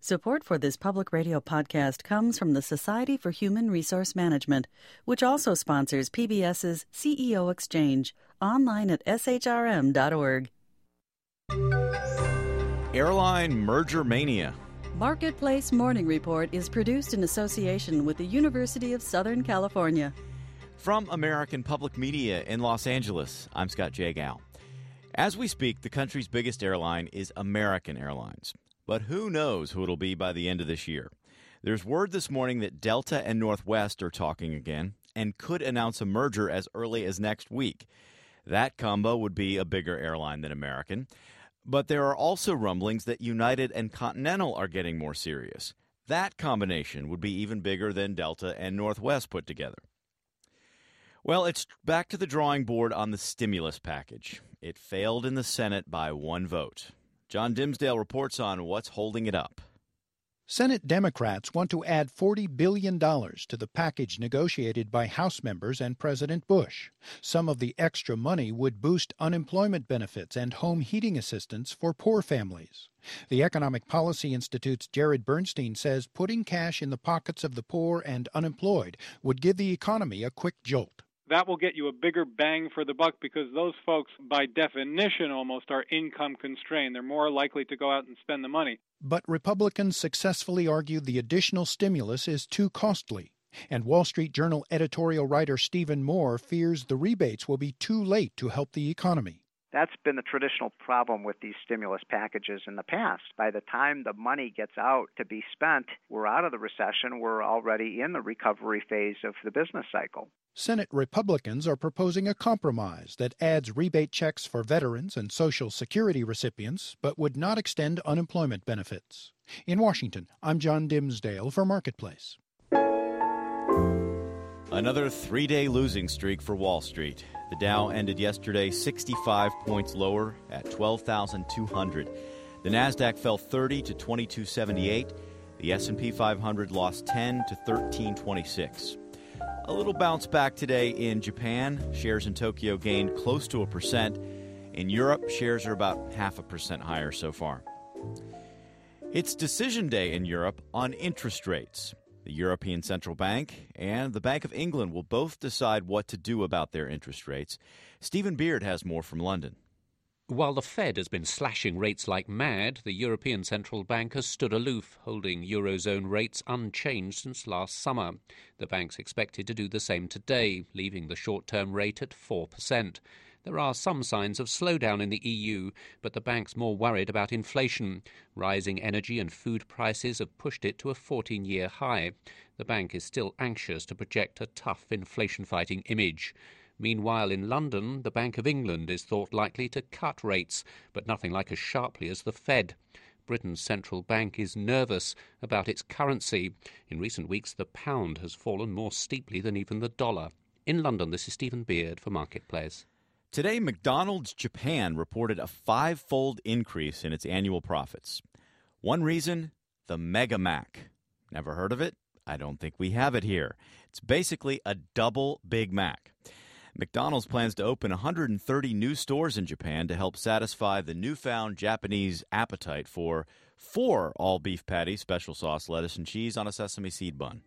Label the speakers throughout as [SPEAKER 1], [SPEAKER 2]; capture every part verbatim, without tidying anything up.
[SPEAKER 1] Support for this public radio podcast comes from the Society for Human Resource Management, which also sponsors PBS's C E O Exchange, online at s h r m dot org.
[SPEAKER 2] Airline merger mania.
[SPEAKER 1] Marketplace Morning Report is produced in association with the University of Southern California.
[SPEAKER 2] From American Public Media in Los Angeles, I'm Scott Jagow. As we speak, the country's biggest airline is American Airlines. But who knows who it'll be by the end of this year. There's word this morning that Delta and Northwest are talking again and could announce a merger as early as next week. That combo would be a bigger airline than American. But there are also rumblings that United and Continental are getting more serious. That combination would be even bigger than Delta and Northwest put together. Well, it's back to the drawing board on the stimulus package. It failed in the Senate by one vote. John Dimsdale reports on what's holding it up.
[SPEAKER 3] Senate Democrats want to add forty billion dollars to the package negotiated by House members and President Bush. Some of the extra money would boost unemployment benefits and home heating assistance for poor families. The Economic Policy Institute's Jared Bernstein says putting cash in the pockets of the poor and unemployed would give the economy a quick jolt.
[SPEAKER 4] That will get you a bigger bang for the buck because those folks, by definition almost, are income constrained. They're more likely to go out and spend the money.
[SPEAKER 3] But Republicans successfully argued the additional stimulus is too costly. And Wall Street Journal editorial writer Stephen Moore fears the rebates will be too late to help the economy.
[SPEAKER 5] That's been the traditional problem with these stimulus packages in the past. By the time the money gets out to be spent, we're out of the recession. We're already in the recovery phase of the business cycle.
[SPEAKER 3] Senate Republicans are proposing a compromise that adds rebate checks for veterans and Social Security recipients, but would not extend unemployment benefits. In Washington, I'm John Dimsdale for Marketplace.
[SPEAKER 2] Another three-day losing streak for Wall Street. The Dow ended yesterday sixty-five points lower at twelve thousand two hundred. The Nasdaq fell thirty to twenty-two seventy-eight. The S and P five hundred lost ten to thirteen twenty-six. A little bounce back today in Japan. Shares in Tokyo gained close to a percent. In Europe, shares are about half a percent higher so far. It's decision day in Europe on interest rates. The European Central Bank and the Bank of England will both decide what to do about their interest rates. Stephen Beard has more from London.
[SPEAKER 6] While the Fed has been slashing rates like mad, the European Central Bank has stood aloof, holding Eurozone rates unchanged since last summer. The bank's expected to do the same today, leaving the short-term rate at four percent. There are some signs of slowdown in the E U, but the bank's more worried about inflation. Rising energy and food prices have pushed it to a fourteen-year high. The bank is still anxious to project a tough inflation-fighting image. Meanwhile, in London, the Bank of England is thought likely to cut rates, but nothing like as sharply as the Fed. Britain's central bank is nervous about its currency. In recent weeks, the pound has fallen more steeply than even the dollar. In London, this is Stephen Beard for Marketplace.
[SPEAKER 2] Today, McDonald's Japan reported a five-fold increase in its annual profits. One reason, the Mega Mac. Never heard of it? I don't think we have it here. It's basically a double Big Mac. McDonald's plans to open one hundred thirty new stores in Japan to help satisfy the newfound Japanese appetite for four all-beef patties, special sauce, lettuce, and cheese on a sesame seed bun.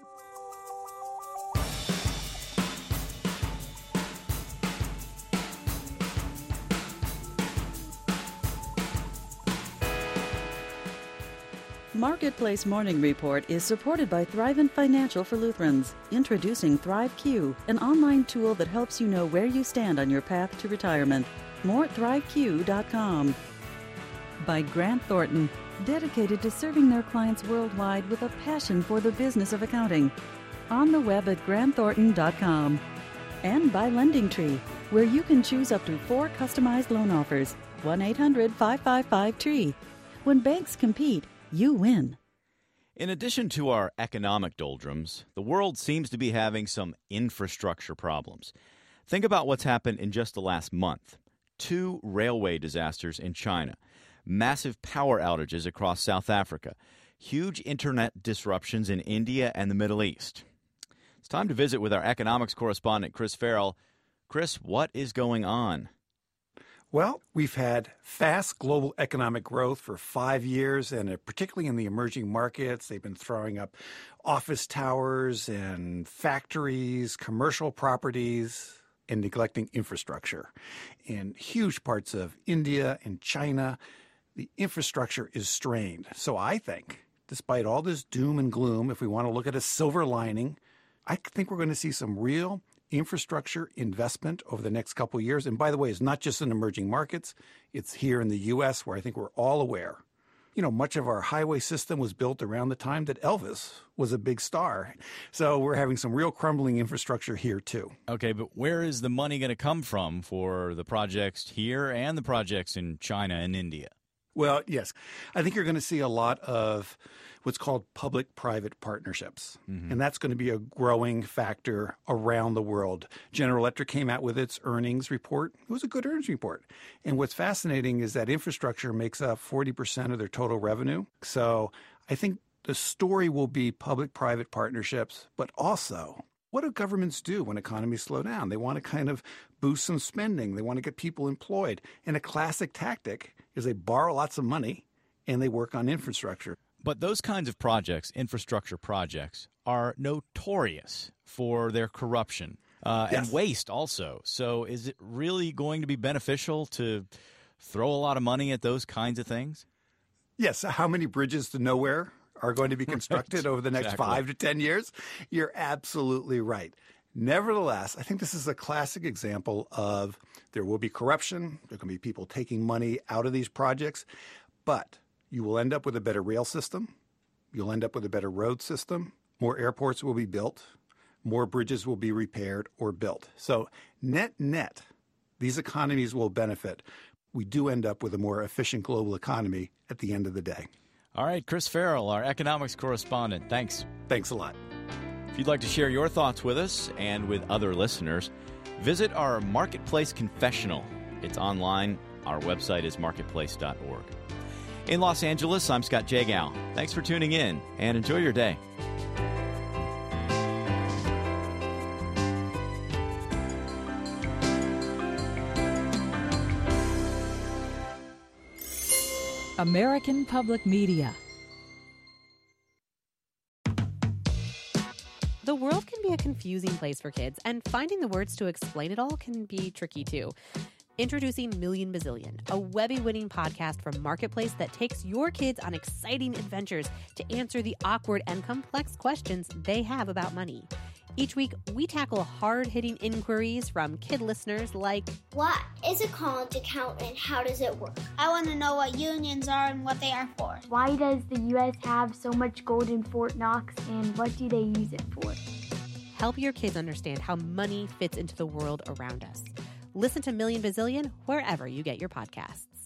[SPEAKER 1] Marketplace Morning Report is supported by Thrivent Financial for Lutherans, introducing ThriveQ, an online tool that helps you know where you stand on your path to retirement. More at thrive q dot com. By Grant Thornton, dedicated to serving their clients worldwide with a passion for the business of accounting. On the web at grant thornton dot com. And by LendingTree, where you can choose up to four customized loan offers. one eight hundred five five five T R E E. When banks compete, you win.
[SPEAKER 2] In addition to our economic doldrums, the world seems to be having some infrastructure problems. Think about what's happened in just the last month. Two railway disasters in China, massive power outages across South Africa, huge internet disruptions in India and the Middle East. It's time to visit with our economics correspondent, Chris Farrell. Chris, what is going on?
[SPEAKER 7] Well, we've had fast global economic growth for five years, and particularly in the emerging markets, they've been throwing up office towers and factories, commercial properties, and neglecting infrastructure. In huge parts of India and China, the infrastructure is strained. So I think, despite all this doom and gloom, if we want to look at a silver lining, I think we're going to see some real infrastructure investment over the next couple of years. And by the way, it's not just in emerging markets. It's here in the U S where I think we're all aware. You know, much of our highway system was built around the time that Elvis was a big star. So we're having some real crumbling infrastructure here, too.
[SPEAKER 2] Okay, but where is the money going to come from for the projects here and the projects in China and India?
[SPEAKER 7] Well, yes. I think you're going to see a lot of what's called public-private partnerships. Mm-hmm. And that's going to be a growing factor around the world. General Electric came out with its earnings report. It was a good earnings report. And what's fascinating is that infrastructure makes up forty percent of their total revenue. So I think the story will be public-private partnerships, but also what do governments do when economies slow down? They want to kind of boost some spending. They want to get people employed. And a classic tactic is they borrow lots of money and they work on infrastructure.
[SPEAKER 2] But those kinds of projects, infrastructure projects, are notorious for their corruption uh, yes. and waste also. So is it really going to be beneficial to throw a lot of money at those kinds of things?
[SPEAKER 7] Yes. How many bridges to nowhere are going to be constructed right. over the next exactly. five to ten years? You're absolutely right. Nevertheless, I think this is a classic example of there will be corruption. There can be people taking money out of these projects, but you will end up with a better rail system. You'll end up with a better road system. More airports will be built. More bridges will be repaired or built. So net, net, these economies will benefit. We do end up with a more efficient global economy at the end of the day.
[SPEAKER 2] All right, Chris Farrell, our economics correspondent. Thanks.
[SPEAKER 7] Thanks a lot.
[SPEAKER 2] If you'd like to share your thoughts with us and with other listeners, visit our Marketplace Confessional. It's online. Our website is marketplace dot org. In Los Angeles, I'm Scott Jagow. Thanks for tuning in, and enjoy your day.
[SPEAKER 8] American Public Media.
[SPEAKER 9] The world can be a confusing place for kids, and finding the words to explain it all can be tricky too. Introducing Million Bazillion, a Webby-winning podcast from Marketplace that takes your kids on exciting adventures to answer the awkward and complex questions they have about money. Each week, we tackle hard-hitting inquiries from kid listeners like,
[SPEAKER 10] what is a college account and how does it work? I want to know what unions are and what they are for.
[SPEAKER 11] Why does the U S have so much gold in Fort Knox and what do they use it for?
[SPEAKER 9] Help your kids understand how money fits into the world around us. Listen to Million Bazillion wherever you get your podcasts.